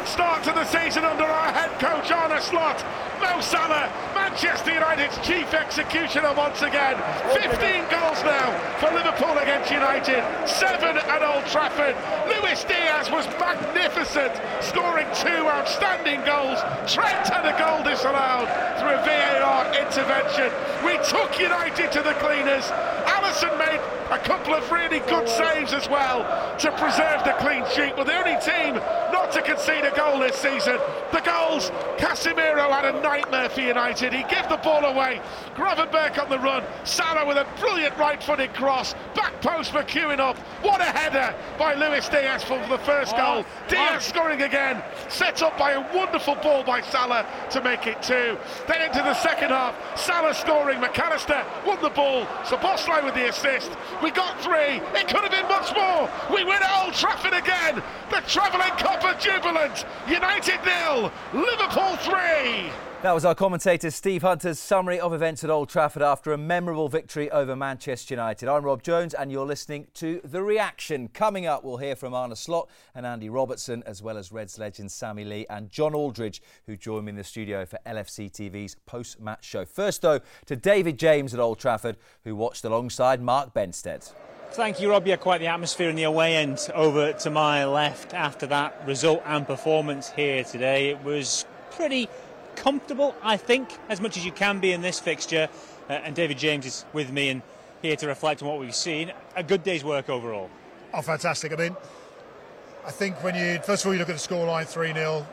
Brilliant start to the season under our head coach Arne Slot. Mo Salah, Manchester United's chief executioner once again. 15 goals now for Liverpool against United, 7 at Old Trafford. Luis Diaz was magnificent, scoring 2 outstanding goals. Trent had a goal disallowed through a VAR intervention. We took United to the cleaners. Alisson made a couple of really good saves as well to preserve the clean sheet. We're the only team not to concede a goal this season. The goals, Casemiro had a nightmare for United. He gave the ball away. Gravenberch on the run. Salah with a brilliant right-footed cross. Back post for queuing up. What a header by Luis Diaz for the first goal. Diaz scoring again. Set up by a wonderful ball by Salah to make it 2. Then into the second half. Salah scoring. McAllister won the ball. Szoboszlai with the assist. We got 3. It could have been much more. We win at Old Trafford again. The travelling copper jubilant. United 0, Liverpool 3. That was our commentator Steve Hunter's summary of events at Old Trafford after a memorable victory over Manchester United. I'm Rob Jones and you're listening to The Reaction. Coming up, we'll hear from Arne Slot and Andy Robertson, as well as Reds legend Sammy Lee and John Aldridge, who join me in the studio for LFC TV's post-match show. First, though, to David James at Old Trafford, who watched alongside Mark Benstead. Thank you, Rob. Yeah, quite the atmosphere in the away end over to my left after that result and performance here today. It was pretty comfortable, I think, as much as you can be in this fixture. And David James is with me and here to reflect on what we've seen. A good day's work overall. Oh, fantastic. I mean, I think when you, first of all, you look at the scoreline, 3-0,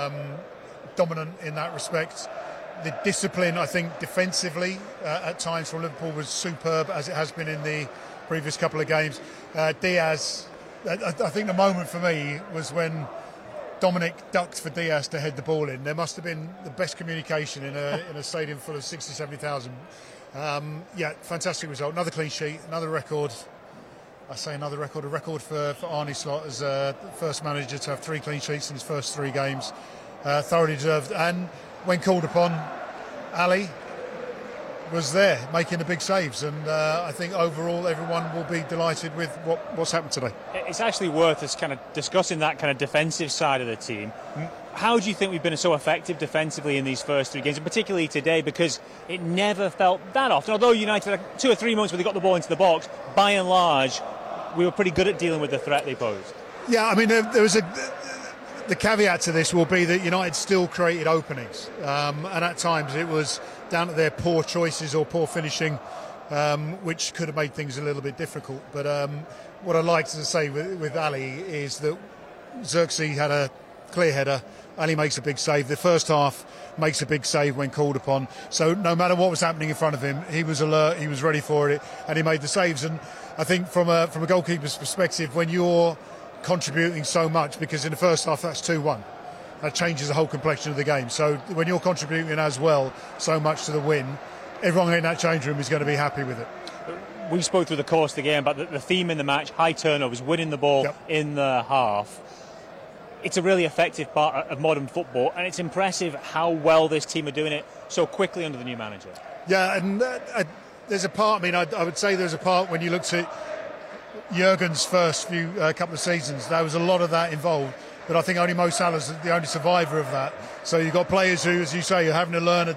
dominant in that respect. The discipline, I think, defensively at times from Liverpool was superb, as it has been in the previous couple of games. Diaz, I think the moment for me was when Dominic ducked for Diaz to head the ball in. There must have been the best communication in a stadium full of 60, 70,000. Yeah, fantastic result. Another clean sheet, another record. I say another record, a record for Arne Slot as first manager to have 3 clean sheets in his first 3 games. Thoroughly deserved. And when called upon, Ali was there making the big saves, and I think overall everyone will be delighted with what's happened today. It's actually worth us kind of discussing that kind of defensive side of the team. How do you think we've been so effective defensively in these first 3 games, and particularly today, because it never felt that often, although United had 2 or 3 moments where they got the ball into the box, by and large we were pretty good at dealing with the threat they posed. Yeah, I mean there was the caveat to this will be that United still created openings, and at times it was down to their poor choices or poor finishing, which could have made things a little bit difficult. But what I'd like to say with Ali is that Xerxes had a clear header. Ali makes a big save. The first half makes a big save when called upon. So no matter what was happening in front of him, he was alert, he was ready for it, and he made the saves. And I think from a goalkeeper's perspective, when you're contributing so much, because in the first half that's 2-1, that changes the whole complexion of the game. So when you're contributing as well so much to the win, everyone in that change room is going to be happy with it. We spoke through the course of the game about the theme in the match, high turnovers, winning the ball in the half. It's a really effective part of modern football, and it's impressive how well this team are doing it so quickly under the new manager. Yeah, and there's a part, I would say there's a part when you looked at Jurgen's first couple of seasons, there was a lot of that involved. But I think only Mo Salah's the only survivor of that. So you've got players who, as you say, are having to learn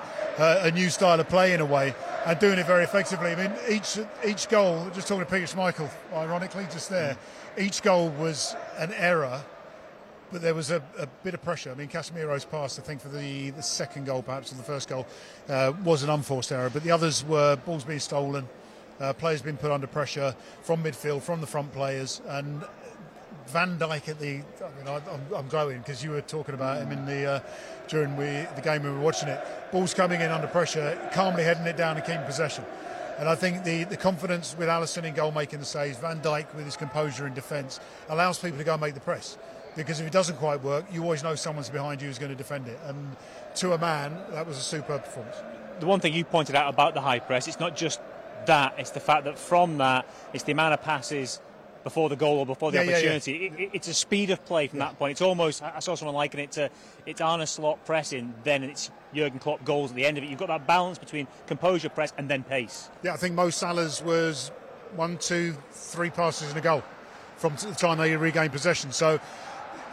a new style of play in a way, and doing it very effectively. I mean, each goal, just talking to Peter Schmeichel, ironically, just there, each goal was an error, but there was a bit of pressure. I mean, Casemiro's pass, I think, for the second goal, perhaps, or the first goal, was an unforced error. But the others were balls being stolen, players being put under pressure from midfield, from the front players, and Van Dijk I'm glowing because you were talking about him in during the game we were watching it. Balls coming in under pressure, calmly heading it down and keeping possession. And I think the confidence with Alisson in goal making the saves, Van Dijk with his composure in defence, allows people to go and make the press. Because if it doesn't quite work, you always know someone's behind you who's going to defend it. And to a man, that was a superb performance. The one thing you pointed out about the high press, it's not just that, it's the fact that from that, it's the amount of passes before the goal or before the opportunity. Yeah. It's a speed of play from that point. It's almost, I saw someone liken it to, it's Arne Slot pressing, then it's Jurgen Klopp goals at the end of it. You've got that balance between composure, press, and then pace. Yeah, I think Mo Salah's was 1, 2, 3 passes and a goal from the time they regained possession. So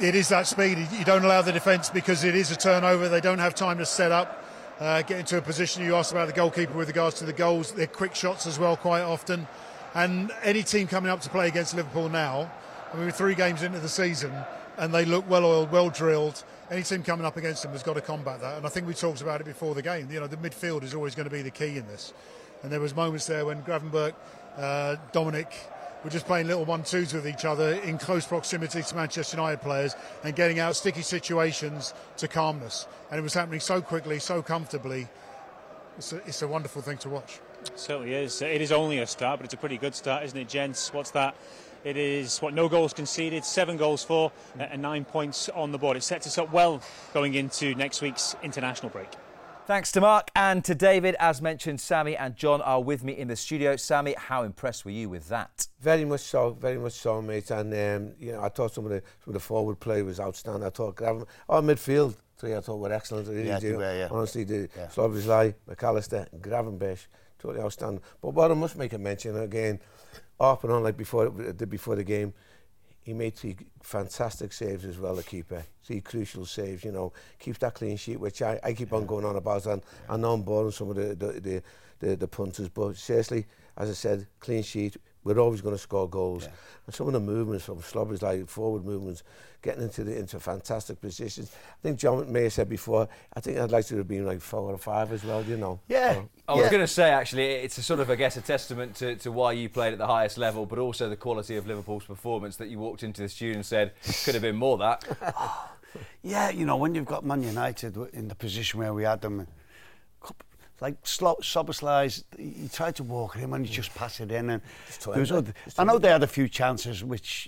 it is that speed. You don't allow the defence because it is a turnover. They don't have time to set up, get into a position. You asked about the goalkeeper with regards to the goals. They're quick shots as well quite often. And any team coming up to play against Liverpool now, I mean, we're 3 games into the season and they look well-oiled, well-drilled. Any team coming up against them has got to combat that. And I think we talked about it before the game. You know, the midfield is always going to be the key in this. And there was moments there when Gravenberch, Dominic were just playing little 1-2s with each other in close proximity to Manchester United players and getting out sticky situations to calmness. And it was happening so quickly, so comfortably. It's a wonderful thing to watch. It certainly is. It is only a start, but it's a pretty good start, isn't it, gents? What's that? It is, no goals conceded, 7 goals for, and 9 points on the board. It sets us up well going into next week's international break. Thanks to Mark and to David. As mentioned, Sammy and John are with me in the studio. Sammy, how impressed were you with that? Very much so, mate. And I thought some of the forward play was outstanding. I thought our midfield 3 I thought were excellent. Honestly, Szoboszlai, McAllister, and Gravenberch, totally outstanding. But what I must make a mention again, off and on like before the game, he made 3 fantastic saves as well, the keeper. 3 crucial saves, keeps that clean sheet, which I keep on going on about. And I know I'm boring some of the punters, but seriously, as I said, clean sheet, we're always going to score goals. Yeah. And some of the movements from Szoboszlai, forward movements, getting into fantastic positions. I think John may have said before, I think I'd like to have been like 4 or 5 as well, Yeah. So, I was going to say, actually, it's a sort of, I guess, a testament to why you played at the highest level, but also the quality of Liverpool's performance that you walked into the studio and said, could have been more that. Yeah, when you've got Man United in the position where we had them, like Szoboszlai's, he tried to walk him and he just passed it in. And I know they had a few chances, which,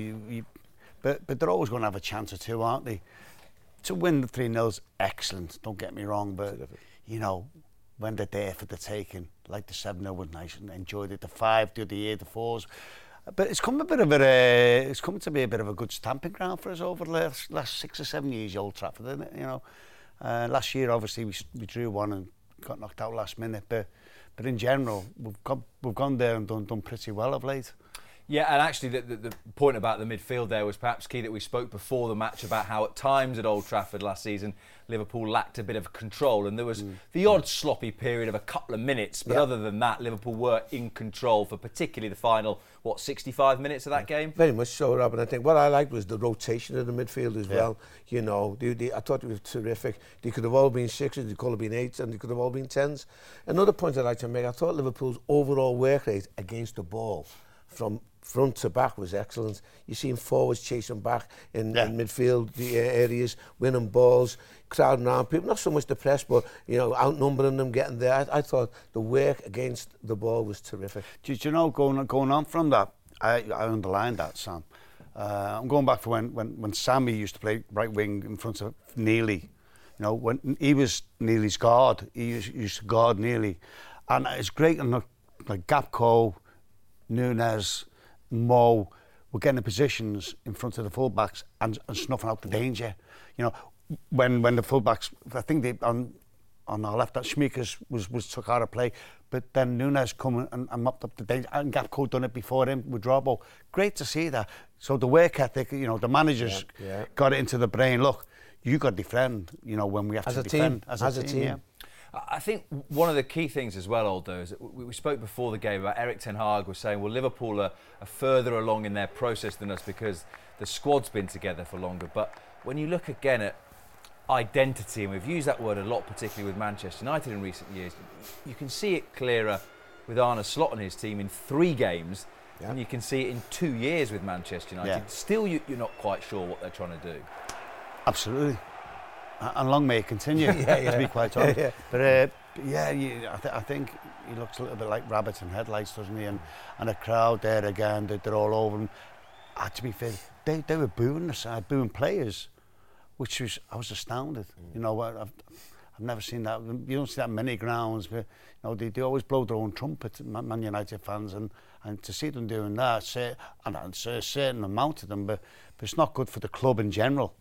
but they're always going to have a chance or two, aren't they? To win the 3-0's excellent, don't get me wrong, but, when they're there for the taking, like the 7-0 was nice and enjoyed it, the 5 the other year, the 4s. But it's come to be a bit of a good stamping ground for us over the last 6 or 7 years, Old Trafford, isn't it? Last year, obviously, we drew 1 and got knocked out last minute, but in general, we've gone there and done pretty well of late. Yeah, and actually the point about the midfield there was perhaps key, that we spoke before the match about how at times at Old Trafford last season Liverpool lacked a bit of control, and there was the odd sloppy period of a couple of minutes, but other than that, Liverpool were in control for particularly the final 65 minutes of that game. Very much so, Rob, and I think what I liked was the rotation of the midfield as well. I thought it was terrific. They could have all been 6s, they could have been 8s, and they could have all been 10s. Another point I'd like to make, I thought Liverpool's overall work rate against the ball from front to back was excellent. You seen forwards chasing back in midfield areas, winning balls, crowding around people, not so much the press, but outnumbering them, getting there. I thought the work against the ball was terrific. Did you know, going on from that, I underlined that, Sam. I'm going back to when Sammy used to play right wing in front of Neely. When he was Neely's guard, he used to guard Neely, and it's great. And like Gakpo, Nunes, Mo were getting the positions in front of the fullbacks and snuffing out the danger. When the fullbacks, I think they on our left, that Schmeichers was took out of play, but then Nunes come and mopped up the danger, and Gakpo done it before him with Robbo. Great to see that. So the work ethic, the managers got it into the brain. Look, you got to defend. When we have to defend as a team. Yeah. I think one of the key things as well, Aldo, is that we spoke before the game about Erik ten Hag was saying, well, Liverpool are further along in their process than us because the squad's been together for longer. But when you look again at identity, and we've used that word a lot, particularly with Manchester United in recent years, you can see it clearer with Arne Slot and his team in 3 games, and you can see it in 2 years with Manchester United. Yeah. Still, you're not quite sure what they're trying to do. Absolutely. And long may it continue, to be quite honest. But I think he looks a little bit like rabbits and headlights, doesn't he? And a crowd there again, they're all over him. To be fair, they were booing the side, booing players, which I was astounded. I've never seen that. You don't see that many grounds, but they always blow their own trumpet, Man United fans, and to see them doing that, and it's a certain amount of them, but it's not good for the club in general.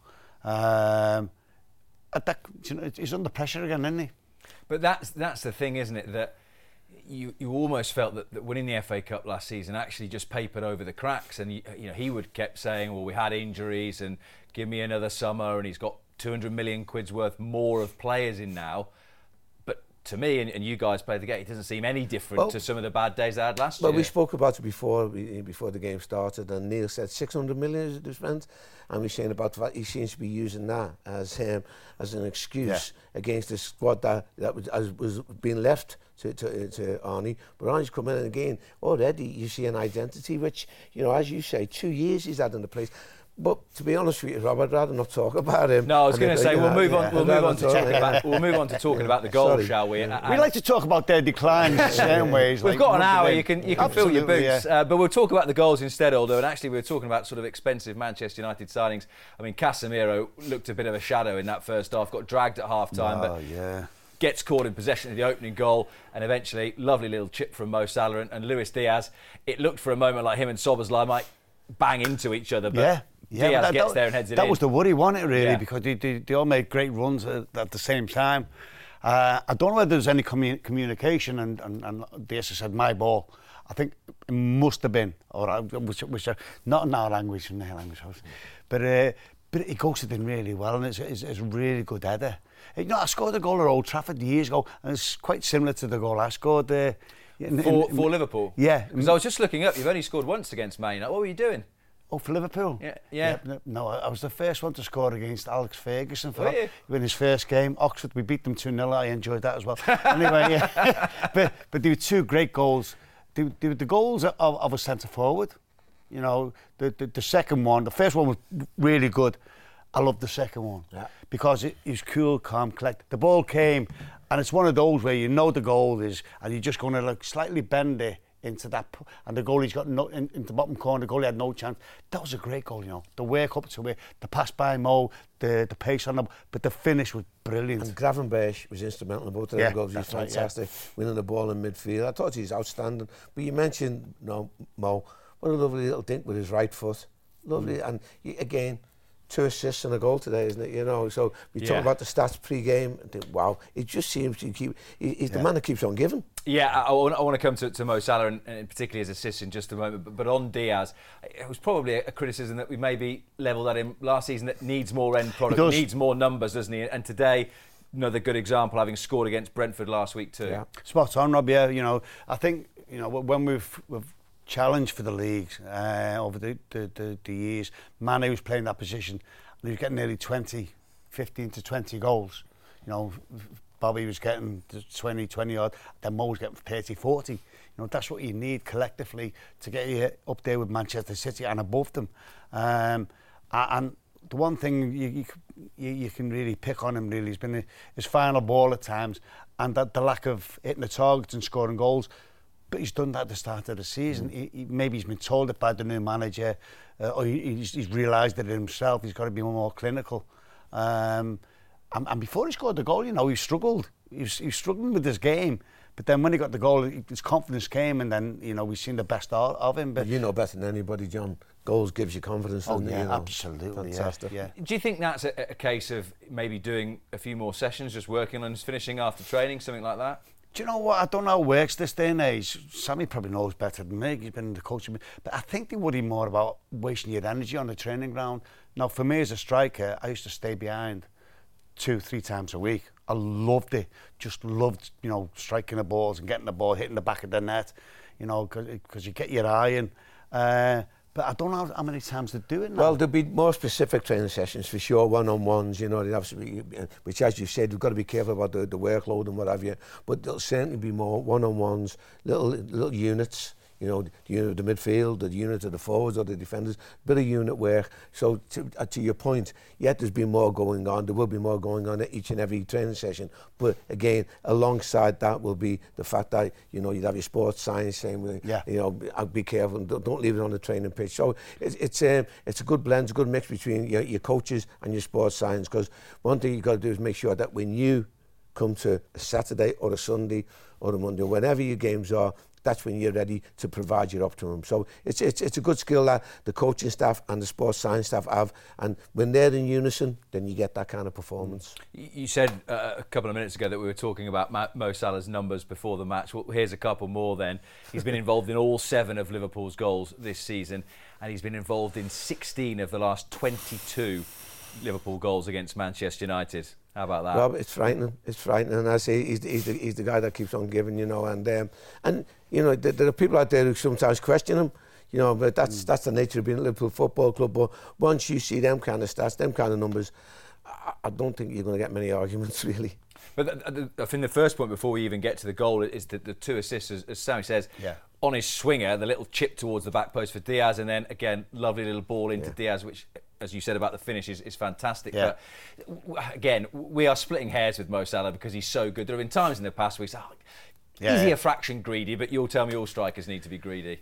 He's under pressure again, isn't he? But that's the thing, isn't it? That you almost felt that winning the FA Cup last season actually just papered over the cracks. And he would kept saying, well, we had injuries and give me another summer, and he's got 200 million quid's worth more of players in now. To me, and you guys played the game, it doesn't seem any different to some of the bad days I had last year. Well, we spoke about it before the game started, and Neil said 600 million is spent, and we're saying about the fact he seems to be using that as an excuse against the squad that was being left to Arnie. But Arnie's coming in again. Already you see an identity, which, as you say, 2 years he's had in the place. But to be honest with you, Rob, I'd rather not talk about him. No, I was going to say we'll move on to talking about the goals, shall we? We like to talk about their declines in certain ways. We've got an hour. You can fill your boots, but we'll talk about the goals instead. Although, and actually, we were talking about sort of expensive Manchester United signings. I mean, Casemiro looked a bit of a shadow in that first half. Got dragged at half time, gets caught in possession of the opening goal, and eventually, lovely little chip from Mo Salah and Luis Diaz. It looked for a moment like him and Szoboszlai might bang into each other, but Diaz gets there and heads it in. That was the worry, wasn't it, really? Because they all made great runs at the same time. I don't know whether there's any communication, and Diaz said, my ball. I think it must have been, which not in our language, in their language, but it goes in really well, and it's a really good header. I scored a goal at Old Trafford years ago, and it's quite similar to the goal I scored there. For Liverpool? Yeah. Because I was just looking up, you've only scored once against Man United. What were you doing? Oh, for Liverpool? Yeah. No, I was the first one to score against Alex Ferguson for that. In his first game. Oxford, we beat them 2-0. I enjoyed that as well. Anyway, but there were two great goals. The goals of a centre forward. The second one, the first one was really good. I loved the second one because it was cool, calm, collected. The ball came, and it's one of those where the goal is, and you're just going to slightly bend it into that, and the goalie's got into the bottom corner. The goalie had no chance. That was a great goal, The work up to it, the pass by Mo, the pace on them, but the finish was brilliant. And Gravenberch was instrumental in both of them goals. He was fantastic, winning the ball in midfield. I thought he was outstanding. But you mentioned, Mo, what a lovely little dink with his right foot. Lovely, and again, 2 assists and a goal today, isn't it? So we talk about the stats pre-game and think, wow, it just seems to keep. He's the man that keeps on giving. Yeah, I want to come to Mo Salah and particularly his assist in just a moment. But on Diaz, it was probably a criticism that we maybe levelled at him last season, that needs more end product, needs more numbers, doesn't he? And today, another good example, having scored against Brentford last week too. Yeah. Spot on, Rob. Yeah, I think when we've challenged for the leagues over the years, Mane was playing that position, and he was getting nearly 15 to 20 goals. Bobby was getting 20 odd, then Mo was getting 30, 40. That's what you need collectively to get you up there with Manchester City and above them. And the one thing you can really pick on him really has been his final ball at times, and that the lack of hitting the targets and scoring goals. But he's done that at the start of the season. Maybe he's been told it by the new manager, or he's realised it himself. He's got to be more clinical. And before he scored the goal, he struggled. He was struggling with his game. But then when he got the goal, his confidence came, and then we've seen the best of him. But you know better than anybody, John. Goals gives you confidence. Absolutely. Fantastic. Yeah. Do you think that's a case of maybe doing a few more sessions, just working on finishing after training, something like that? Do you know what? I don't know how it works this day and age. Sammy probably knows better than me. He's been in the coaching. But I think they worry more about wasting your energy on the training ground. Now, for me as a striker, I used to stay behind 2-3 times a week. I loved it. Just loved, striking the balls and getting the ball, hitting the back of the net, because you get your eye in. But I don't know how many times they do it now. Well, there'll be more specific training sessions for sure, one-on-ones, which, as you said, we've got to be careful about the workload and what have you. But there'll certainly be more one-on-ones, little units. The unit of the midfield, the unit of the forwards or the defenders, bit of unit work. So to your point, there's been more going on. There will be more going on at each and every training session. But again, alongside that will be the fact that, you'd have your sports science saying, be careful, don't leave it on the training pitch. So it's a good blend, it's a good mix between your coaches and your sports science, because one thing you've got to do is make sure that when you come to a Saturday or a Sunday or a Monday, whenever your games are, that's when you're ready to provide your optimum. So it's a good skill that the coaching staff and the sports science staff have, and when they're in unison, then you get that kind of performance. You said a couple of minutes ago that we were talking about Mo Salah's numbers before the match. Well, here's a couple more then. He's been involved in all 7 of Liverpool's goals this season, and he's been involved in 16 of the last 22 Liverpool goals against Manchester United. How about that? Rob, it's frightening. It's frightening. And I say he's the guy that keeps on giving, you know. And you know, there are people out there who sometimes question him, you know. But that's the nature of being a Liverpool Football Club. But once you see them kind of stats, them kind of numbers, I don't think you're going to get many arguments, really. But I think the first point before we even get to the goal is the 2 assists, as Sammy says, on his swinger, the little chip towards the back post for Diaz, and then again, lovely little ball into Diaz, which, as you said about the finish, is fantastic. Yeah. But again, we are splitting hairs with Mo Salah because he's so good. There have been times in the past where we say, is he a fraction greedy? But you'll tell me all strikers need to be greedy.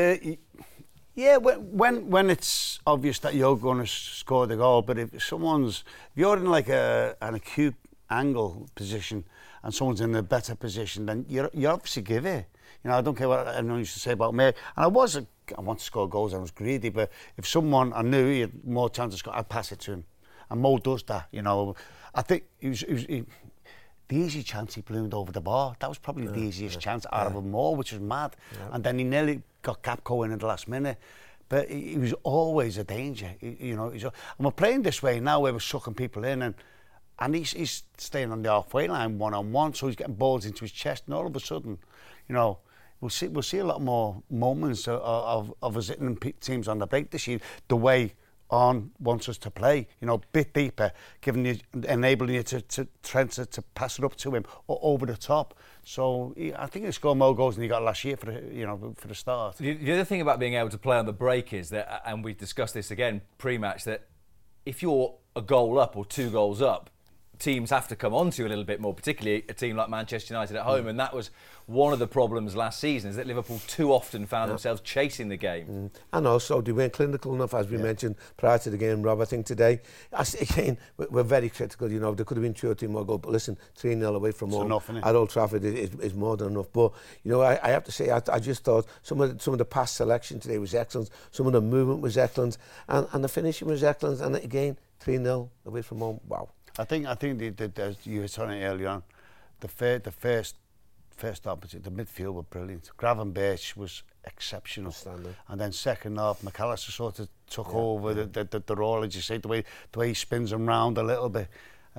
Yeah, when it's obvious that you're going to score the goal, but if you're in like an acute angle position and someone's in a better position, then you obviously give it. You know, I don't care what anyone used to say about me. And I want to score goals, I was greedy, but if someone I knew he had more chance to score, I'd pass it to him. And Mo does that, you know. I think the easy chance he ballooned over the bar, that was probably the easiest chance out of them all, which was mad. Yeah. And then he nearly got Gakpo in the last minute. But he was always a danger, you know. And we're playing this way now where we're sucking people in, and he's staying on the halfway line one-on-one, so he's getting balls into his chest, and all of a sudden, you know, we'll see a lot more moments of us hitting teams on the break this year, the way On wants us to play, you know, a bit deeper, enabling you to pass it up to him or over the top. So I think he scored more goals than he got last year for the start. The other thing about being able to play on the break is that, and we discussed this again pre-match, that if you're a goal up or 2 goals up, teams have to come on to you a little bit more, particularly a team like Manchester United at home. And that was one of the problems last season, is that Liverpool too often found themselves chasing the game. And also they weren't clinical enough, as we mentioned prior to the game, Rob. I think today, again, we're very critical. You know, there could have been 2 or 3 more goals, but listen, 3-0 away from home at Old Trafford is more than enough. But you know, I have to say, I just thought some of the pass selection today was excellent. Some of the movement was excellent, and the finishing was excellent. And again, 3-0 away from home. Wow. I think as you were saying earlier on, the first opposite, the midfield were brilliant. Gravenberch was exceptional, and then second half, McAllister sort of took over the role, as you say, the way he spins them round a little bit.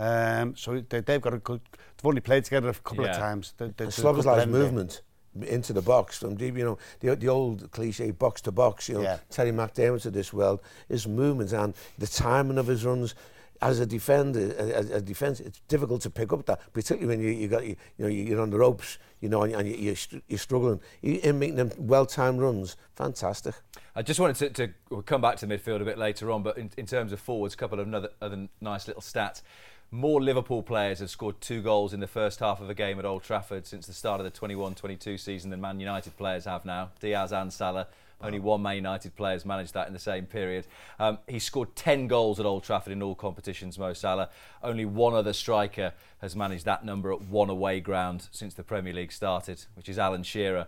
So they've got a good. They've only played together a couple of times. Szoboszlai's movement into the box from deep, you know, the old cliche box to box. You know, Terry McDermott of this world, his movements and the timing of his runs. As a defence, it's difficult to pick up that, particularly when you're on the ropes, you know, and you're struggling. In making them well-timed runs, fantastic. I just wanted to come back to midfield a bit later on, but in terms of forwards, a couple of other nice little stats. More Liverpool players have scored 2 goals in the first half of a game at Old Trafford since the start of the 21-22 season than Man United players have now. Diaz and Salah. Only 1 Man United player has managed that in the same period. He scored 10 goals at Old Trafford in all competitions, Mo Salah. Only 1 other striker has managed that number at 1 away ground since the Premier League started, which is Alan Shearer.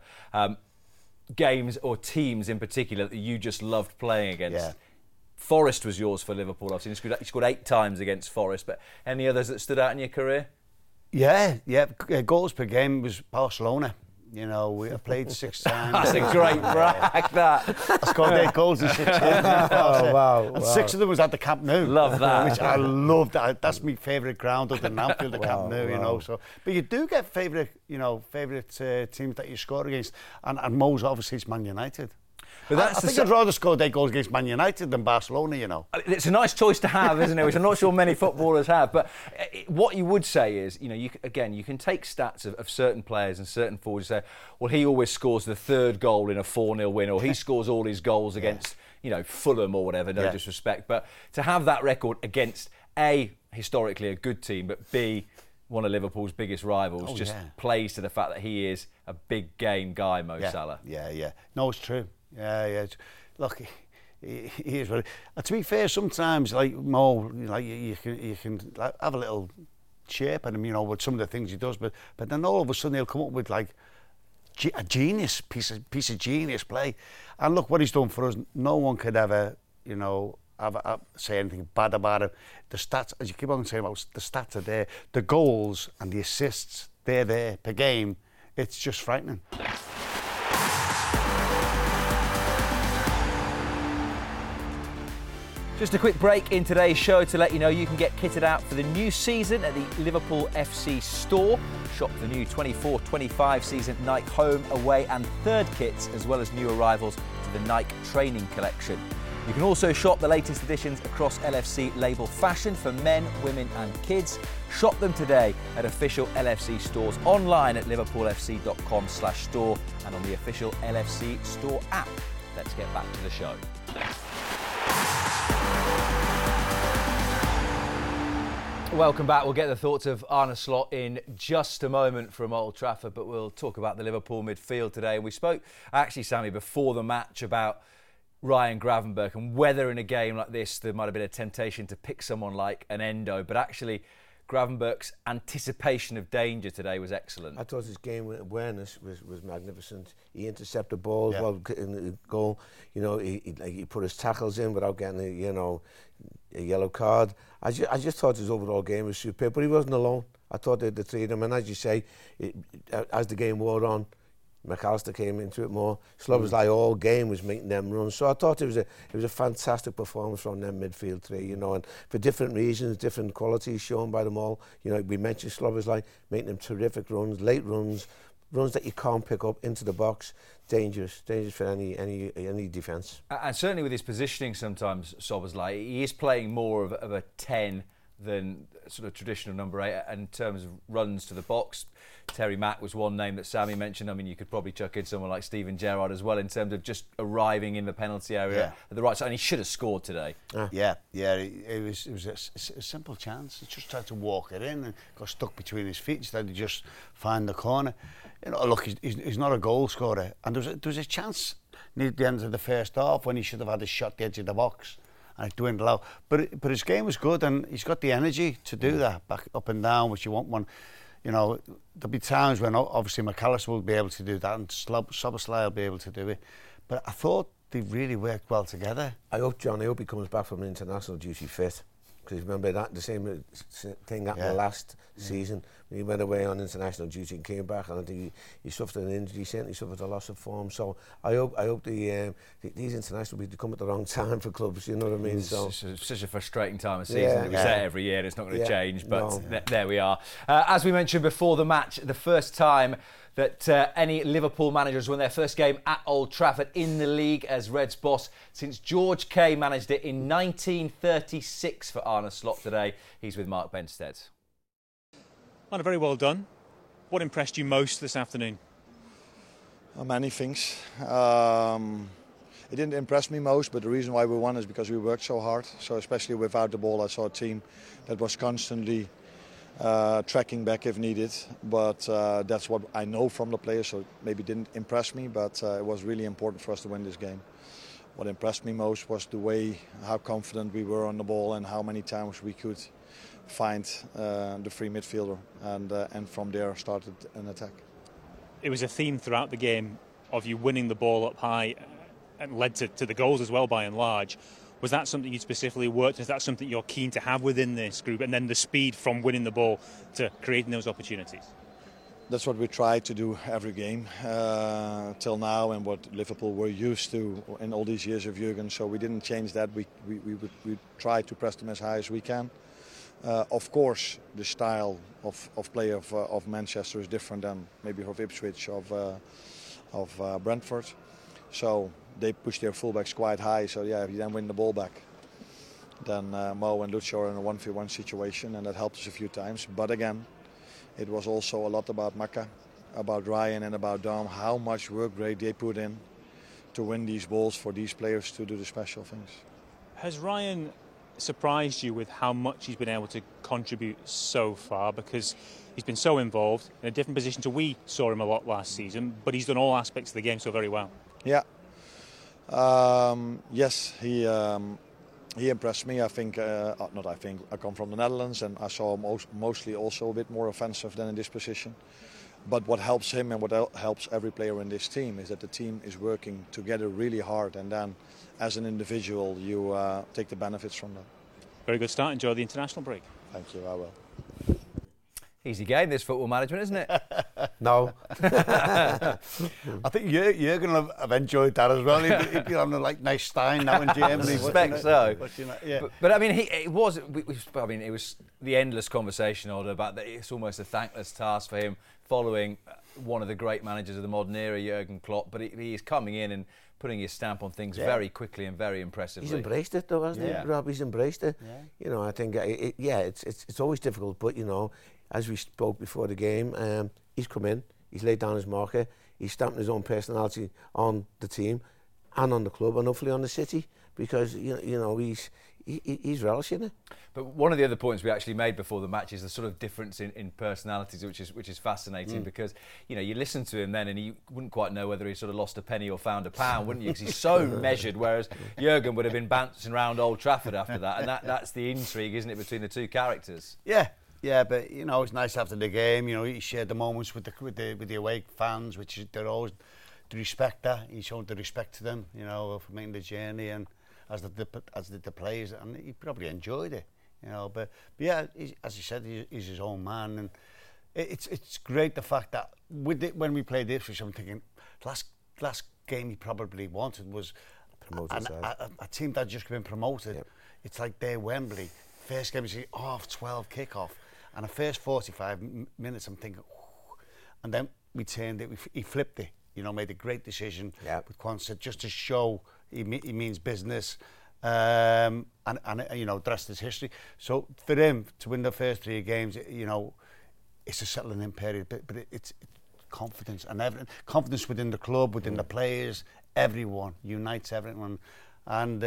Games or teams in particular that you just loved playing against? Yeah. Forest was yours for Liverpool. I've seen he scored 8 times against Forest, but any others that stood out in your career? Yeah. Goals per game was Barcelona. You know, we played 6 times. That's a great brag, that. I scored 8 goals in 6 years. Wow. And 6 of them was at the Camp Nou. Love that. Which I love. That's my favourite ground other than Anfield, the Camp Nou, you know. So, but you do get favourite teams that you score against. And Mo's obviously it's Man United. But I think I'd rather score 8 goals against Man United than Barcelona, you know. It's a nice choice to have, isn't it? Which I'm not sure many footballers have. But what you would say is, you know, you can take stats of certain players and certain forwards and say, well, he always scores the 3rd goal in a 4-0 win, or he scores all his goals against, you know, Fulham or whatever, no disrespect. But to have that record against, A, historically a good team, but B, one of Liverpool's biggest rivals, plays to the fact that he is a big game guy, Mo Salah. Yeah. No, it's true. Yeah. Look, he is very. To be fair, sometimes like Mo, like you can have a little chirp at him, you know, with some of the things he does, but then all of a sudden he'll come up with like a genius piece of genius play. And look what he's done for us. No one could ever, you know, say anything bad about him. The stats, as you keep on saying about, the stats are there. The goals and the assists, they're there per game. It's just frightening. Just a quick break in today's show to let you know you can get kitted out for the new season at the Liverpool FC store. Shop the new 24-25 season Nike home, away and third kits, as well as new arrivals to the Nike training collection. You can also shop the latest additions across LFC label fashion for men, women and kids. Shop them today at official LFC stores, online at liverpoolfc.com/store and on the official LFC store app. Let's get back to the show. Welcome back. We'll get the thoughts of Arne Slot in just a moment from Old Trafford, but we'll talk about the Liverpool midfield today. And we spoke, actually, Sammy, before the match about Ryan Gravenberch and whether in a game like this there might have been a temptation to pick someone like an Endo, but actually Gravenberch's anticipation of danger today was excellent. I thought his game awareness was magnificent. He intercepted balls while in the goal. You know, he put his tackles in without getting a yellow card. I just thought his overall game was superb, but he wasn't alone. I thought the three of them, and as you say, as the game wore on, McAllister came into it more. Szoboszlai all game was making them runs. So I thought it was a fantastic performance from them midfield three, you know, and for different reasons, different qualities shown by them all. You know, we mentioned Szoboszlai making them terrific runs, late runs that you can't pick up into the box. Dangerous for any defence. And certainly with his positioning sometimes, Szoboszlai, he is playing more of a 10 than sort of traditional number 8 in terms of runs to the box. Terry Mack was one name that Sammy mentioned. I mean, you could probably chuck in someone like Steven Gerrard as well in terms of just arriving in the penalty area at the right side. And he should have scored today. It was a simple chance. He just tried to walk it in and got stuck between his feet instead of just find the corner. You know, look, he's not a goal scorer. And there was a chance near the end of the first half when he should have had a shot at the edge of the box. And it dwindled out. But his game was good, and he's got the energy to do that, back up and down, which you want one. You know, there'll be times when obviously McAllister will be able to do that and Szoboszlai will be able to do it. But I thought they really worked well together. I hope he comes back from international duty fit. Because remember that the same thing happened last season. He went away on international duty and came back, and I think he suffered an injury. He certainly suffered a loss of form. So I hope these international will come at the wrong time for clubs. You know what I mean? So it's such a frustrating time of season. We say it every year, and it's not going to change. But there we are. As we mentioned before the match, the first time that any Liverpool managers won their first game at Old Trafford in the league as Reds boss since George Kay managed it in 1936 for Arne Slot today. He's with Mark Benstead. Arne, very well done. What impressed you most this afternoon? Many things. It didn't impress me most, but the reason why we won is because we worked so hard. So especially without the ball, I saw a team that was constantly tracking back if needed, but that's what I know from the players, so maybe didn't impress me, but it was really important for us to win this game. What impressed me most was the way, how confident we were on the ball and how many times we could find the free midfielder and from there started an attack. It was a theme throughout the game of you winning the ball up high and led to the goals as well by and large. Was that something you specifically worked? Is that something you're keen to have within this group? And then the speed from winning the ball to creating those opportunities? That's what we try to do every game till now, and what Liverpool were used to in all these years of Jurgen. So we didn't change that. We try to press them as high as we can. Of course, the style of play of Manchester is different than maybe of Ipswich, of Brentford. So they push their fullbacks quite high. So if you then win the ball back, then Mo and Lucho are in a 1v1 situation, and that helped us a few times. But again, it was also a lot about Maka, about Ryan and about Dom, how much work rate they put in to win these balls for these players to do the special things. Has Ryan surprised you with how much he's been able to contribute so far? Because he's been so involved in a different position to we saw him a lot last season, but he's done all aspects of the game so very well. Yeah. Yes, he impressed me. I come from the Netherlands, and I saw him mostly also a bit more offensive than in this position. But what helps him and what helps every player in this team is that the team is working together really hard, and then as an individual you take the benefits from that. Very good start. Enjoy the international break. Thank you, I will. Easy game, this football management, isn't it? No. I think you're going to have enjoyed that as well. He'd be on a nice Stein now in Germany. I suspect so. Yeah. But I mean, it was the endless conversation about that. It's almost a thankless task for him following one of the great managers of the modern era, Jurgen Klopp. But he is coming in and putting his stamp on things very quickly and very impressively. He's embraced it, though, hasn't he, Rob? He's embraced it. Yeah. You know, I think it's always difficult, but you know, as we spoke before the game, he's come in, he's laid down his marker, he's stamped his own personality on the team and on the club and hopefully on the city, because you know he's relishing it. But one of the other points we actually made before the match is the sort of difference in personalities, which is fascinating, because you know, you listen to him then and you wouldn't quite know whether he sort of lost a penny or found a pound, wouldn't you? Because he's so measured, whereas Jurgen would have been bouncing around Old Trafford after that, and that's the intrigue, isn't it, between the two characters? Yeah, but you know, it's nice after the game. You know, he shared the moments with the away fans, which they're always to respect that. He showed the respect to them, you know, for making the journey, and as did the players, and he probably enjoyed it, you know. But yeah, as you said, he's his own man, and it's great the fact that when we played Ipswich, I'm thinking last game he probably wanted was a team that had just been promoted. Yep. It's like their Wembley. First game, you see 12 kick-off. And the first 45 minutes, I'm thinking, ooh. And then we turned it, he flipped it, you know, made a great decision with Quansah, just to show he means business, and you know, the rest is history. So for him to win the first 3 games, you know, it's a settling in period, but it's confidence and everything, confidence within the club, within the players, everyone, unites everyone. And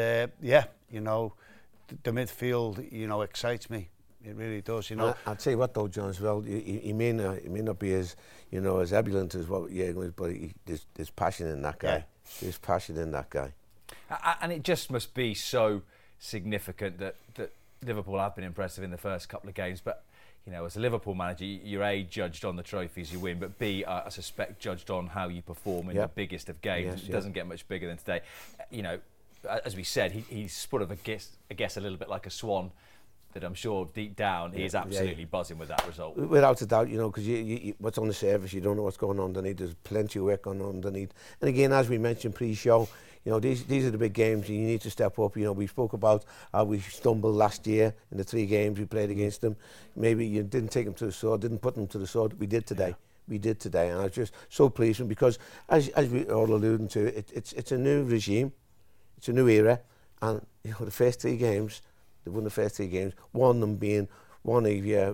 you know, the midfield, you know, excites me. It really does, you know. I'll tell you what, though, John, as well. He may not be as, you know, as ebullient as what Jurgen is, but there's passion in that guy. Yeah. There's passion in that guy. And it just must be so significant that Liverpool have been impressive in the first couple of games, but you know, as a Liverpool manager, you're A, judged on the trophies you win, but B, I suspect judged on how you perform in the biggest of games. Yes, it doesn't get much bigger than today. You know, as we said, he's sort of, I guess a little bit like a swan, that I'm sure deep down he is absolutely buzzing with that result. Without a doubt, you know, because you what's on the surface, you don't know what's going on underneath. There's plenty of work going on underneath. And again, as we mentioned pre-show, you know, these are the big games, and you need to step up. You know, we spoke about how we stumbled last year in the 3 games we played against them. Maybe you didn't take them to the sword, didn't put them to the sword. We did today. We did today, and I was just so pleased with them, because, as we all alluding to, it's a new regime, it's a new era, and you know, the first 3 games. They won the first 3 games, one of them being one of your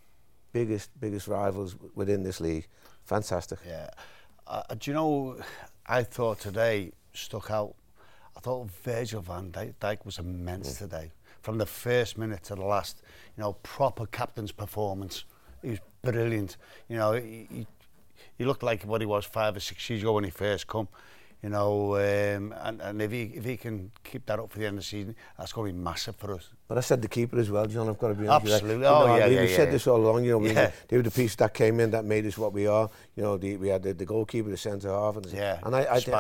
biggest rivals within this league. Fantastic. Yeah. Do you know, I thought today stuck out. I thought Virgil van Dijk was immense today. From the first minute to the last, you know, proper captain's performance. He was brilliant. You know, he looked like what he was 5 or 6 years ago when he first come. You know, and if he can keep that up for the end of the season, that's going to be massive for us. But I said the keeper as well, John. I've got to be honest. Absolutely. We've said this all along. You know, they were the piece that came in that made us what we are. You know, we had the goalkeeper, the centre half, and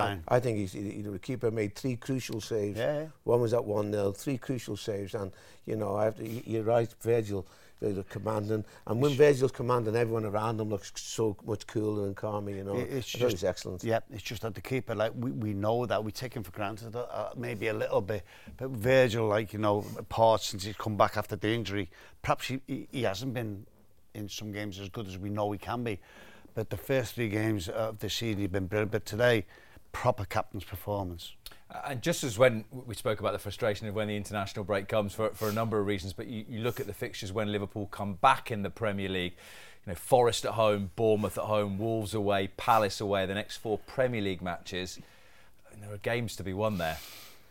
I think the keeper made 3 crucial saves. One was at 1-0, 3 crucial saves, and you know, you're right, Virgil. They're commanding, and when Virgil's commanding, everyone around him looks so much cooler and calmer. You know, it's excellent. Yeah, it's just that the keeper, like we know that, we take him for granted, maybe a little bit. But Virgil, like, you know, apart since he's come back after the injury, perhaps he hasn't been in some games as good as we know he can be. But the first 3 games of the season, he's been brilliant. But today, proper captain's performance. And just as when we spoke about the frustration of when the international break comes for a number of reasons, but you look at the fixtures when Liverpool come back in the Premier League, you know, Forest at home, Bournemouth at home, Wolves away, Palace away, the next 4 Premier League matches, and there are games to be won there.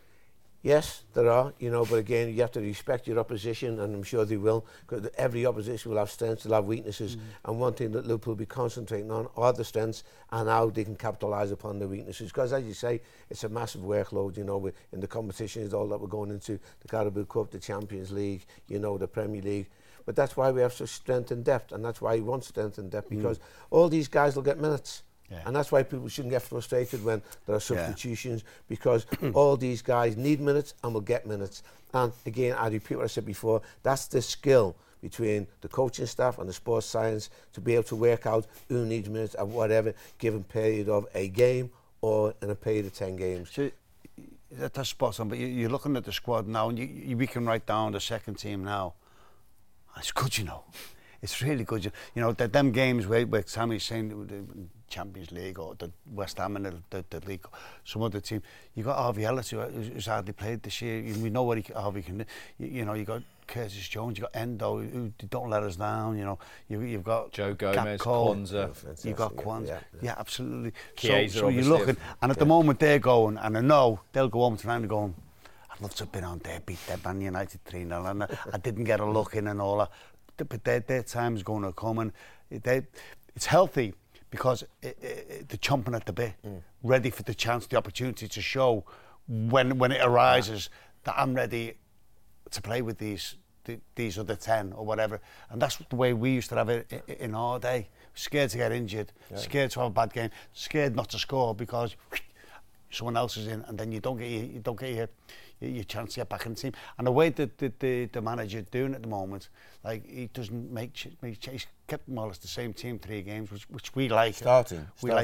Yes, there are, you know, but again, you have to respect your opposition, and I'm sure they will, because every opposition will have strengths, they'll have weaknesses, and one thing that Liverpool will be concentrating on are the strengths and how they can capitalise upon the weaknesses, because as you say, it's a massive workload, you know, in the competitions all that we're going into, the Carabao Cup, the Champions League, you know, the Premier League, but that's why we have such strength and depth, and that's why he wants strength and depth, because all these guys will get minutes. Yeah. And that's why people shouldn't get frustrated when there are substitutions, because all these guys need minutes and will get minutes. And again, I repeat what I said before, that's the skill between the coaching staff and the sports science to be able to work out who needs minutes at whatever given period of a game or in a period of 10 games. So, that's spot on, but you're looking at the squad now, and we can write down the second team now. It's good, you know. It's really good. You know, them games where Sammy's saying the Champions League or the West Ham and the league, some other team, you got Harvey Ellis who's hardly played this year. We know what Harvey can do. You know, you got Curtis Jones, you got Endo, who don't let us down. You know, you've got Joe Gomez, Kwanzaa. You've got Kwanzaa. Yeah, absolutely. Chiesa, so you're looking, and at the moment they're going, and I know they'll go home tonight and going, I'd love to have been on there, beat them Man United 3-0, and I didn't get a look in and all that. But their time's going to come, and it's healthy because they're chomping at the bit, ready for the chance, the opportunity to show when it arises that I'm ready to play with these other 10 or whatever. And that's the way we used to have it in our day. Scared to get injured, scared to have a bad game, scared not to score because someone else is in, and then you don't get your chance to get back in the team. And the way that the manager doing at the moment, like he doesn't make he's kept more or less the same team 3 games, which we like. Starting.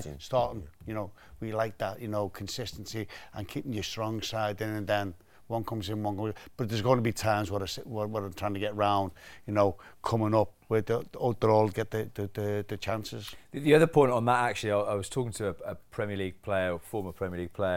You know, we like that. You know, consistency and keeping your strong side in, and then one comes in, one goes. But there's going to be times where I'm trying to get round. You know, coming up where they'll all get the chances. The other point on that, actually, I was talking to a Premier League player, former Premier League player,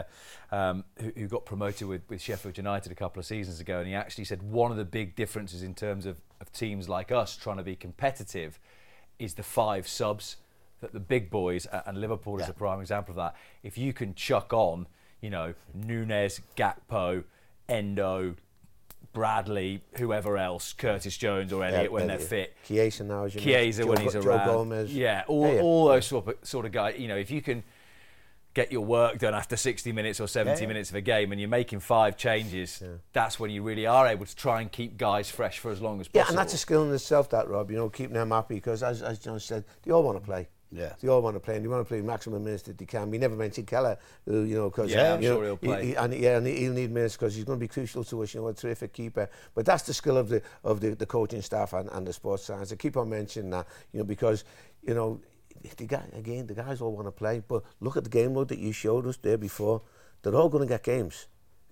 who got promoted with Sheffield United a couple of seasons ago, and he actually said one of the big differences in terms of teams like us trying to be competitive is the 5 subs that the big boys, and Liverpool is a prime example of that. If you can chuck on, you know, Núñez, Gakpo, Endo, Bradley, whoever else, Curtis Jones or Elliott when they're fit. Chiesa now, as you Chiesa when he's around. Joe Gomez. Yeah, all those sort of guys. You know, if you can get your work done after 60 minutes or 70 minutes of a game and you're making 5 changes, that's when you really are able to try and keep guys fresh for as long as possible. Yeah, and that's a skill in itself, that, Rob, you know, keeping them happy, because as John said, they all want to play. Yeah, they all want to play, and they want to play maximum minutes that they can. We never mentioned Keller, who, you know, because I'm sure he'll play. And he'll need minutes because he's going to be crucial to us. You know, a terrific keeper. But that's the skill of the coaching staff and the sports science. I keep on mentioning that, you know, because, you know, the guys all want to play. But look at the game load that you showed us there before. They're all going to get games.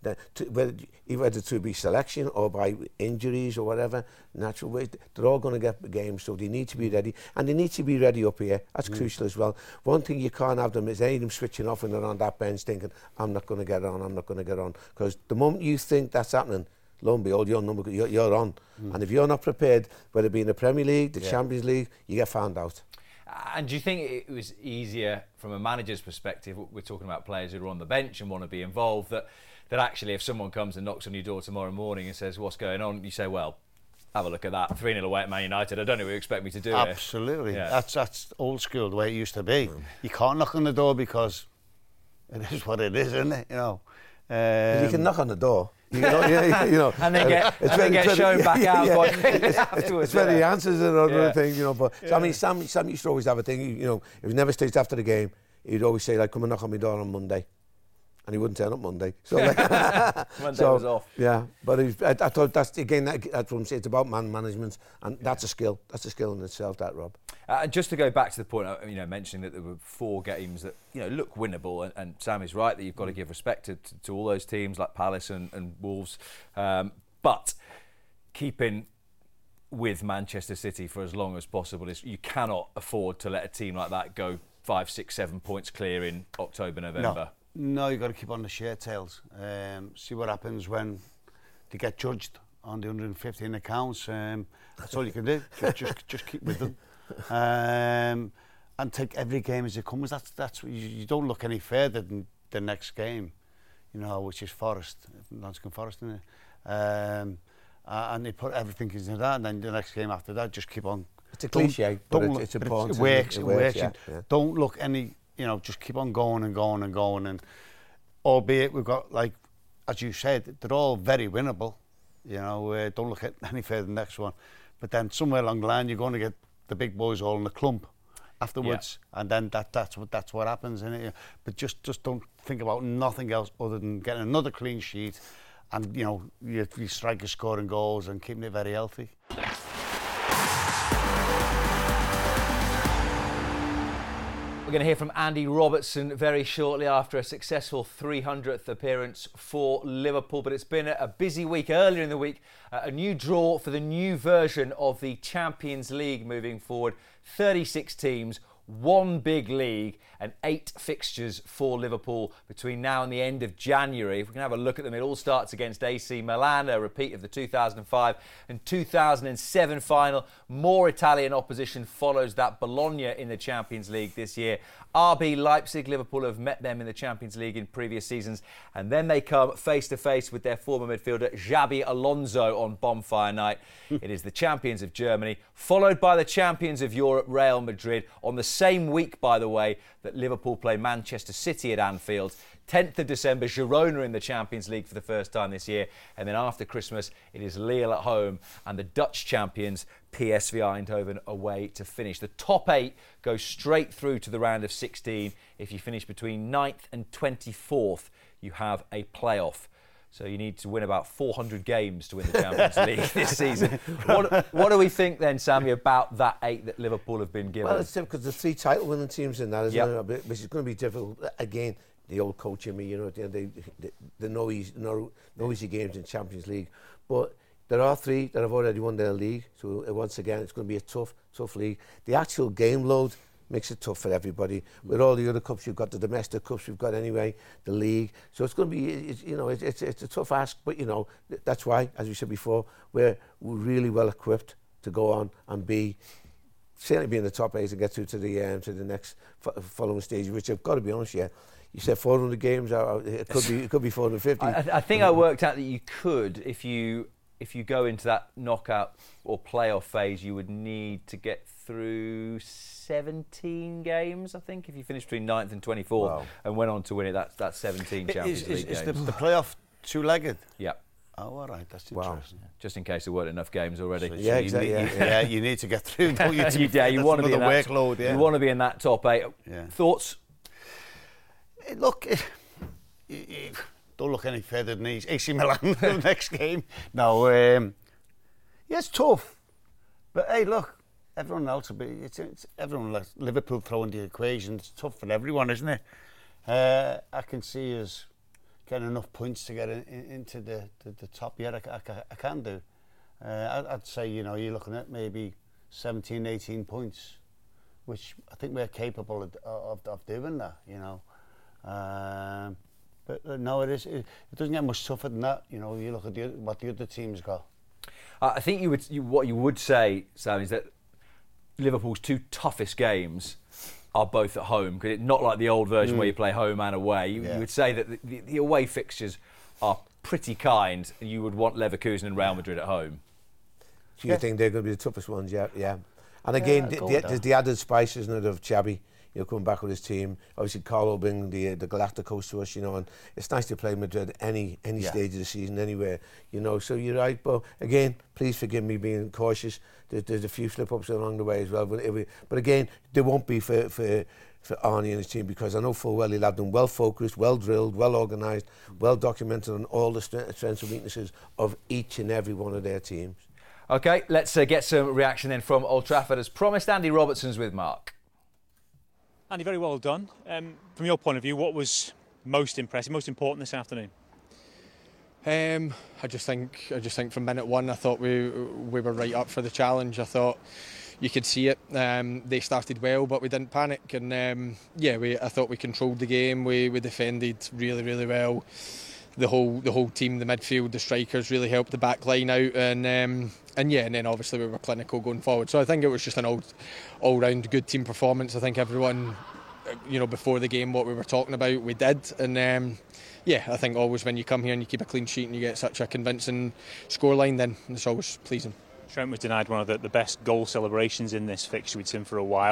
Whether to be selection or by injuries or whatever, natural ways, they're all going to get games, so they need to be ready, and they need to be ready up here. That's crucial as well. One thing you can't have them is any of them switching off when they're on that bench thinking, I'm not going to get on, because the moment you think that's happening, lo and behold, you're on. And if you're not prepared, whether it be in the Premier League, the Champions League, you get found out. And do you think it was easier from a manager's perspective, we're talking about players who are on the bench and want to be involved, that actually if someone comes and knocks on your door tomorrow morning and says, what's going on? You say, well, have a look at that. 3-0 away at Man United. I don't know what you expect me to do. Absolutely. Yeah. That's old school, the way it used to be. You can't knock on the door because it is what it is, isn't it? You know. You can knock on the door. You know, and then get shown back out afterwards. It's where the answers and other thing, you know. But I mean, Sam used to always have a thing. You know, if he never stayed after the game, he'd always say, like, come and knock on my door on Monday. And he wouldn't turn up Monday. So Monday was off. Yeah, but I thought that's again that's what I'm saying. It's about man management, and that's a skill. That's a skill in itself, that, Rob. And just to go back to the point, you know, mentioning that there were 4 games that, you know, look winnable, and Sam is right that you've got to give respect to all those teams like Palace and Wolves, but keeping with Manchester City for as long as possible is you cannot afford to let a team like that go 5, 6, 7 points clear in October, November. No, you've got to keep on the shirt tails. See what happens when they get judged on the 115 accounts. That's all you can do. Just keep with them. And take every game as it comes. That's you don't look any further than the next game, you know, which is Forest, Nottingham Forest, isn't it? And they put everything into that, and then the next game after that, just keep on. It's a cliche, but it's important. It works. Yeah. Don't look any. You know, just keep on going and going and going, and albeit we've got, like, as you said, they're all very winnable. You know, don't look at any further than the next one. but then somewhere along the line you're going to get the big boys all in a clump afterwards, and then that's what happens, innit? But just don't think about nothing else other than getting another clean sheet, and your strikers scoring goals and keeping it very healthy. We're going to hear from Andy Robertson very shortly after a successful 300th appearance for Liverpool. But it's been a busy week. Earlier in the week, a new draw for the new version of the Champions League moving forward. 36 teams, one big league and 8 fixtures for Liverpool between now and the end of January. If we can have a look at them, it all starts against AC Milan, a repeat of the 2005 and 2007 final. More Italian opposition follows that. Bologna in the Champions League this year. RB Leipzig, Liverpool have met them in the Champions League in previous seasons, and then they come face to face with their former midfielder Xabi Alonso on Bonfire Night. It is the champions of Germany, followed by the champions of Europe, Real Madrid, on the same week, by the way, that Liverpool play Manchester City at Anfield. 10th of December, Girona in the Champions League for the first time this year. And then after Christmas, it is Lille at home and the Dutch champions, PSV Eindhoven, away to finish. The top 8 go straight through to the round of 16. If you finish between 9th and 24th, you have a playoff. So you need to win about 400 games to win the Champions League this season. What do we think then, Sammy, about that 8 that Liverpool have been given? Well, it's because there's 3 title-winning teams in that, isn't it? Which is going to be difficult. Again, the old coach in me, the noisy games in Champions League. But there are 3 that have already won their league. So once again, it's going to be a tough league. The actual game load makes it tough for everybody. With all the other cups, you've got the domestic cups we've got anyway, the league. So it's going to be, it's a tough ask. But that's why, as we said before, we're really well equipped to go on and certainly be in the top 8 and get through to the next following stage. Which I've got to be honest, you said 400 games. It could be 450. I think I worked out that you could, if you go into that knockout or playoff phase, you would need to get through 17 games, I think, if you finish between 9th and 24th and went on to win it. That's 17 Champions League games. Is the playoff 2-legged? Yeah. Oh, all right, that's interesting. Just in case there weren't enough games already. So exactly. You need to get through. Don't you? You want to be in that workload. You want to be in that top 8. Yeah. Thoughts? Look, don't look any further than AC Milan the next game. No, it's tough. But hey, look, everyone else will be. It's everyone like Liverpool throwing the equation. It's tough for everyone, isn't it? I can see us getting enough points to get into the top. Yeah, I can do. I'd say you're looking at maybe 17, 18 points, which I think we're capable of doing that. But no, it doesn't get much tougher than that. You look at what the other teams got. I think what you would say, Sam, is that Liverpool's 2 toughest games are both at home, because it's not like the old version where you play home and away. You would say that the away fixtures are pretty kind, and you would want Leverkusen and Real Madrid at home. Do you think they're going to be the toughest ones? Yeah. And again, there's the added spice, isn't it, of Xabi? Coming back with his team. Obviously, Carlo bringing the Galacticos to us, and it's nice to play Madrid any stage of the season, anywhere, So you're right, but again, please forgive me being cautious. There's a few slip-ups along the way as well, but again, there won't be for Arnie and his team, because I know full well he'll have them well focused, well drilled, well organised, well documented on all the strengths and weaknesses of each and every one of their teams. OK, let's get some reaction then from Old Trafford. As promised, Andy Robertson's with Mark. Andy, very well done. From your point of view, what was most impressive, most important this afternoon? I just think from minute 1, I thought we were right up for the challenge. I thought you could see it. They started well, but we didn't panic, and I thought we controlled the game. We defended really, really well. The whole team, the midfield, the strikers really helped the back line out, and then obviously we were clinical going forward. So I think it was just an all round good team performance. I think everyone, before the game, what we were talking about, we did, and I think always when you come here and you keep a clean sheet and you get such a convincing scoreline, then it's always pleasing. Trent was denied one of the best goal celebrations in this fixture we'd seen for a while.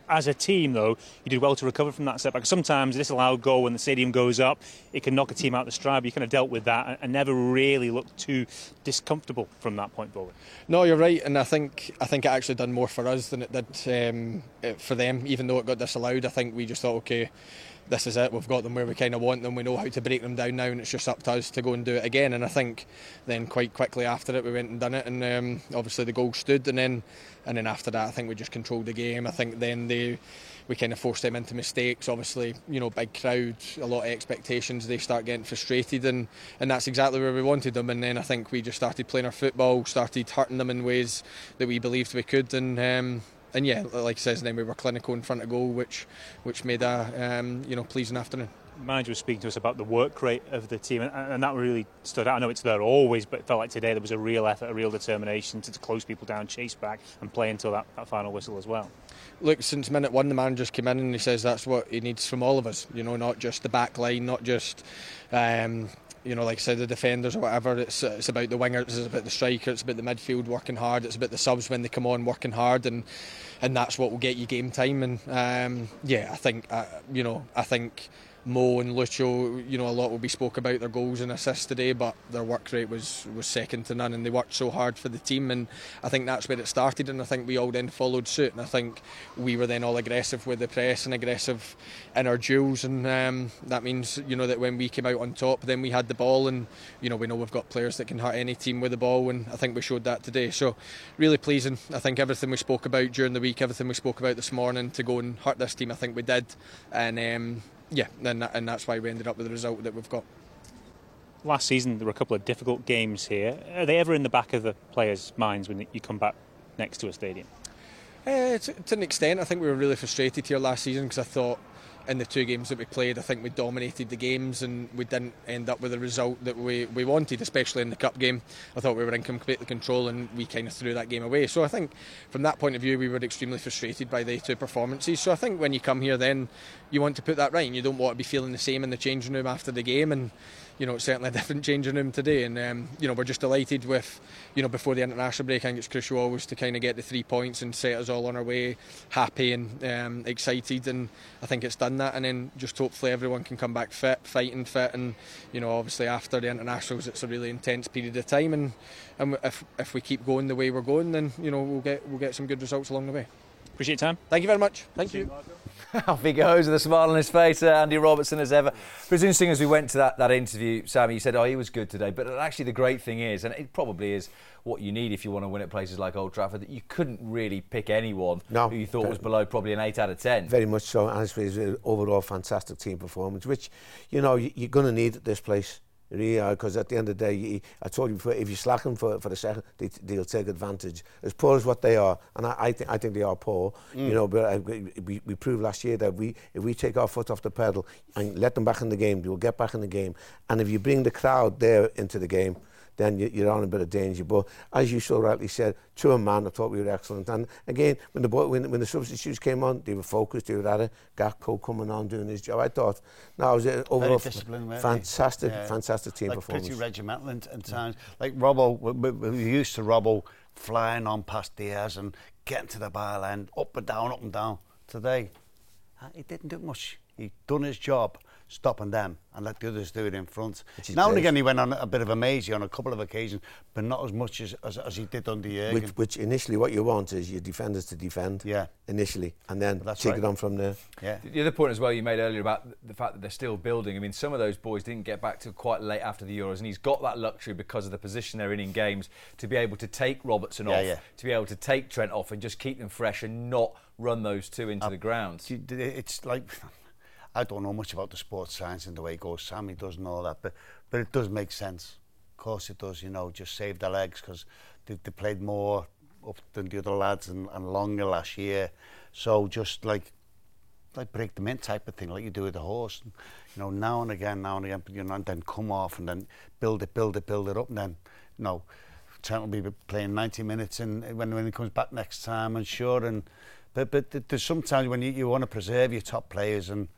as a team, though, you did well to recover from that setback. Sometimes this allowed goal when the stadium goes up, it can knock a team out the stride. But you kind of dealt with that and never really looked too discomfortable from that point forward. No, you're right, and I think it actually done more for us than it did for them. Even though it got disallowed, I think we just thought, okay, this is it, we've got them where we kind of want them, we know how to break them down now, and it's just up to us to go and do it again. And I think then quite quickly after it we went and done it, and obviously the goal stood, and then after that I think we just controlled the game. I think then we kind of forced them into mistakes. Obviously, big crowd, a lot of expectations, they start getting frustrated, and that's exactly where we wanted them. And then I think we just started playing our football, started hurting them in ways that we believed we could, and yeah, like I says, then we were clinical in front of goal, which made a pleasing afternoon. The manager was speaking to us about the work rate of the team, and that really stood out. I know it's there always, but it felt like today there was a real effort, a real determination to close people down, chase back and play until that final whistle as well. Look, since minute one the manager's came in and he says that's what he needs from all of us, not just the back line, not just like I said, the defenders or whatever. It's about the wingers, it's about the striker, it's about the midfield working hard, it's about the subs when they come on working hard, and that's what will get you game time. And I think Mo and Lucho, a lot will be spoke about their goals and assists today, but their work rate was second to none, and they worked so hard for the team, and I think that's where it started, and I think we all then followed suit, and I think we were then all aggressive with the press and aggressive in our duels, and that means that when we came out on top, then we had the ball, and we know we've got players that can hurt any team with the ball, and I think we showed that today. So really pleasing. I think everything we spoke about during the week, everything we spoke about this morning to go and hurt this team, I think we did, and and that's why we ended up with the result that we've got. Last season there were a couple of difficult games here. Are they ever in the back of the players' minds when you come back next to a stadium? To an extent. I think we were really frustrated here last season because I thought in the two games that we played, I think we dominated the games and we didn't end up with the result that we wanted, especially in the cup game. I thought we were in complete control and we kind of threw that game away. So I think from that point of view we were extremely frustrated by the two performances. So I think when you come here then you want to put that right, and you don't want to be feeling the same in the changing room after the game, and it's certainly a different changing room today, and we're just delighted with before the international break. I think it's crucial always to kind of get the 3 points and set us all on our way happy and excited, and I think it's done that, and then just hopefully everyone can come back fit, fighting fit, and obviously after the internationals it's a really intense period of time, and if we keep going the way we're going, then we'll get some good results along the way. Appreciate your time. Thank you very much. Thank you. Off he goes with a smile on his face, Andy Robertson as ever. It was interesting as we went to that interview, Sammy, you said, he was good today. But actually the great thing is, and it probably is what you need if you want to win at places like Old Trafford, that you couldn't really pick anyone who you thought was below probably an 8 out of 10. Very much so. And it's an overall fantastic team performance, which, you're going to need at this place. Really, because at the end of the day, I told you before, if you slack them for the second, they'll take advantage. As poor as what they are, and I think they are poor. But we proved last year that if we take our foot off the pedal and let them back in the game, they will get back in the game. And if you bring the crowd there into the game, then you're on a bit of danger. But as you so rightly said, to a man, I thought we were excellent. And again, when the substitutes came on, they were focused, they were at it. Gakpo coming on, doing his job. I thought, no, it was an overall fantastic team performance. Pretty regimental in times. Like Robbo, we used to Robbo flying on past Diaz and getting to the byline, up and down. Today, he didn't do much. He done his job, stopping them and let the others do it in front. Now and again he went on a bit of a mazy on a couple of occasions, but not as much as he did under Jürgen. Which initially what you want is your defenders to defend initially, and then take it on from there. Yeah. The other point as well you made earlier about the fact that they're still building. I mean, some of those boys didn't get back till quite late after the Euros, and he's got that luxury because of the position they're in games to be able to take Robertson off, to be able to take Trent off and just keep them fresh and not run those two into the ground. It's like, I don't know much about the sports science and the way it goes. Sammy doesn't know that, but it does make sense. Of course it does, just save their legs because they played more up than the other lads and longer last year. So just like break them in type of thing, like you do with the horse. Now and again, and then come off and then build it up, and then, Trent will be playing 90 minutes and when he comes back next time, and sure. But there's sometimes when you want to preserve your top players and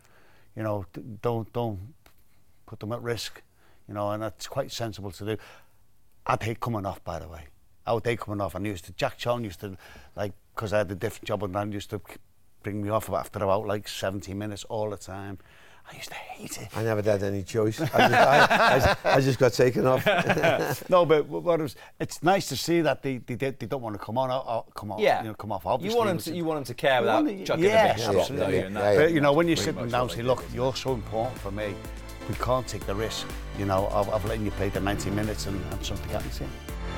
don't put them at risk, and that's quite sensible to do. I'd hate coming off, by the way. I would hate coming off. And Jack Charlton used to, because I had a different job, and I used to bring me off after about like 70 minutes all the time. I used to hate it. I never had any choice. I just got taken off. No, but it's nice to see that they don't want to come on, come off. Obviously, you want them to care without chucking the best shot. But you know, when you're sitting down, say, look, you're so important for me. We can't take the risk, you know, of letting you play the 90 minutes and something happens here.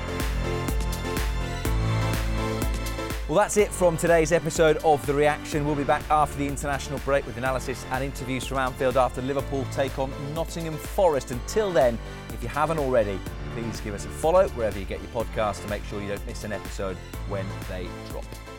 Well, that's it from today's episode of The Reaction. We'll be back after the international break with analysis and interviews from Anfield after Liverpool take on Nottingham Forest. Until then, if you haven't already, please give us a follow wherever you get your podcasts to make sure you don't miss an episode when they drop.